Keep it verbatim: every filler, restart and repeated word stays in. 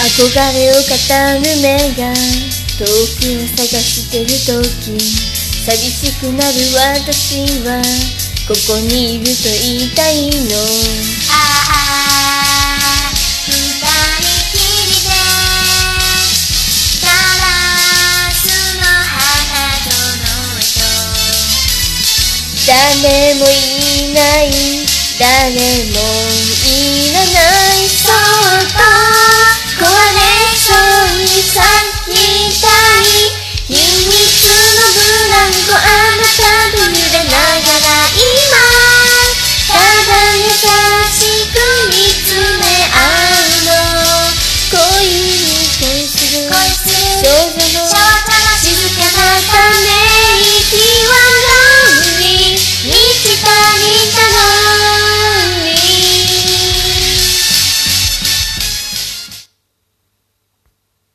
憧れを語る目が遠くを探してる時、寂しくなる私はここにいると言いたいの。 ああ二人きりでガラスの花園へと、 誰もいない誰もいらない、そう